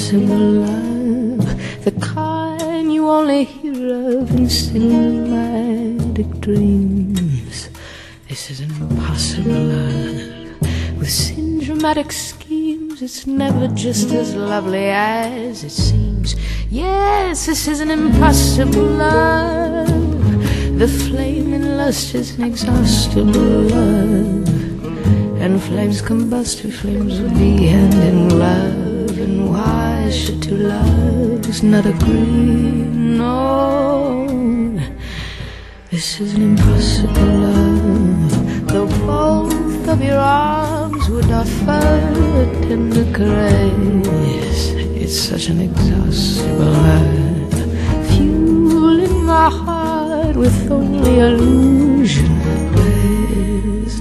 impossible love, the kind you only hear of in cinematic dreams. This is an impossible love with syndromatic schemes. It's never just as lovely as it seems. Yes, this is an impossible love. The flame in lust is inexhaustible love, and flames combust with flames will be hand in glove. And why should two loves not agree? No, this is an impossible love. Though both of your arms would offer a tender caress, it's such an exhaustible love, fueling my heart with only illusion and bliss.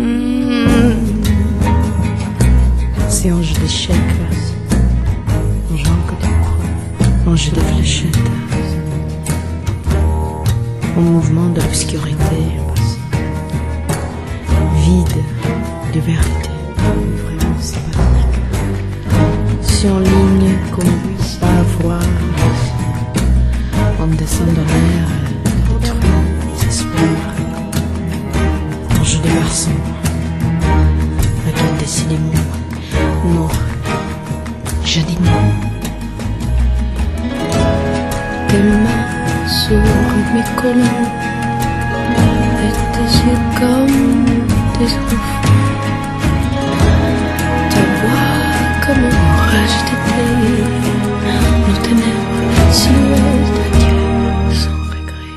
C'est ange d'échecs, ange que des croix, ange de fléchettes, au mouvement de l'obscurité, vide de vérité, vraiment sympathique. Si en ligne conduit à voir, en descendant l'air, détruit, s'espère, ange de garçon, à quel décidément, non, je dis non. Tes mains sur mes collants et tes yeux comme des enfants, ta voix comme un orage d'été, nos ténèbres, silhouettes d'adieu sans regret.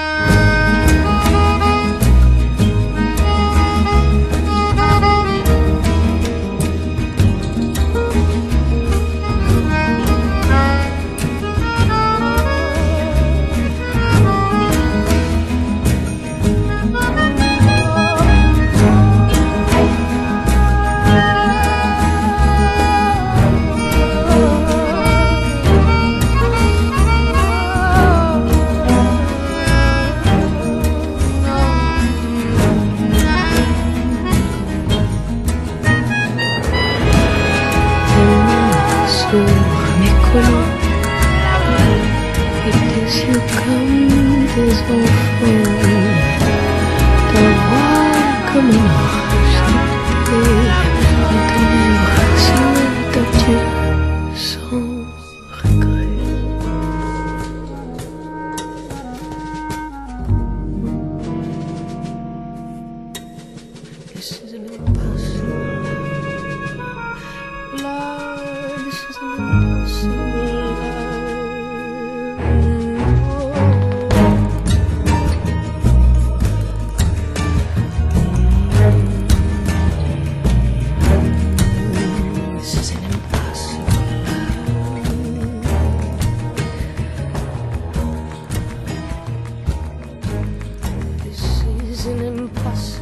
Sur mes collants et tes yeux comme des enfants, ta voix comme un orage d'été, nos ténèbres silhouettes d'adieu sans regret. This is an impossible love. This is an impossible love. This is an impossible love. This is an impossible